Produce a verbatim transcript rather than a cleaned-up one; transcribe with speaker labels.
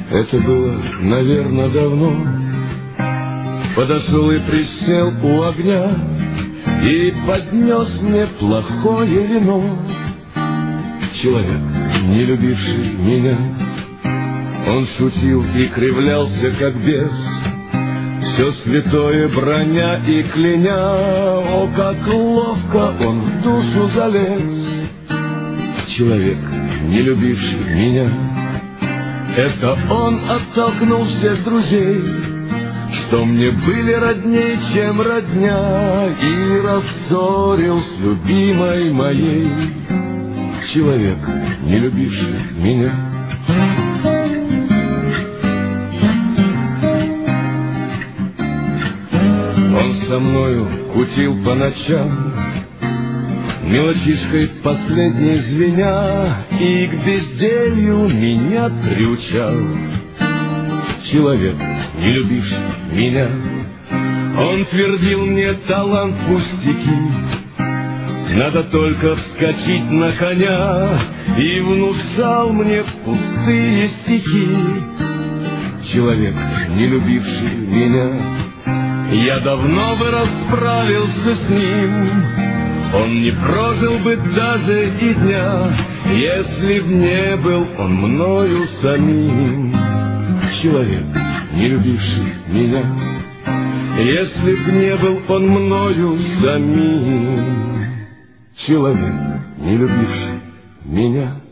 Speaker 1: Это было, наверное, давно. Подошел и присел у огня и поднес мне плохое вино. Человек, не любивший меня, он шутил и кривлялся, как бес, все святое броня и кляня. О, как ловко он в душу залез! Человек, не любивший меня, это он оттолкнул всех друзей, что мне были родней, чем родня, и рассорил с любимой моей. Человек, не любивший меня. Он со мною кутил по ночам, мелочишкой последней звеня, и к безделью меня приучал. Человек, не любивший меня, он твердил мне: талант пустяки, надо только вскочить на коня, и внушал мне пустые стихи. Человек, не любивший меня, я давно бы расправился с ним, он не прожил бы даже и дня, если б не был он мною самим. Человек, не любивший меня, если б не был он мною самим. Человек, не любивший меня.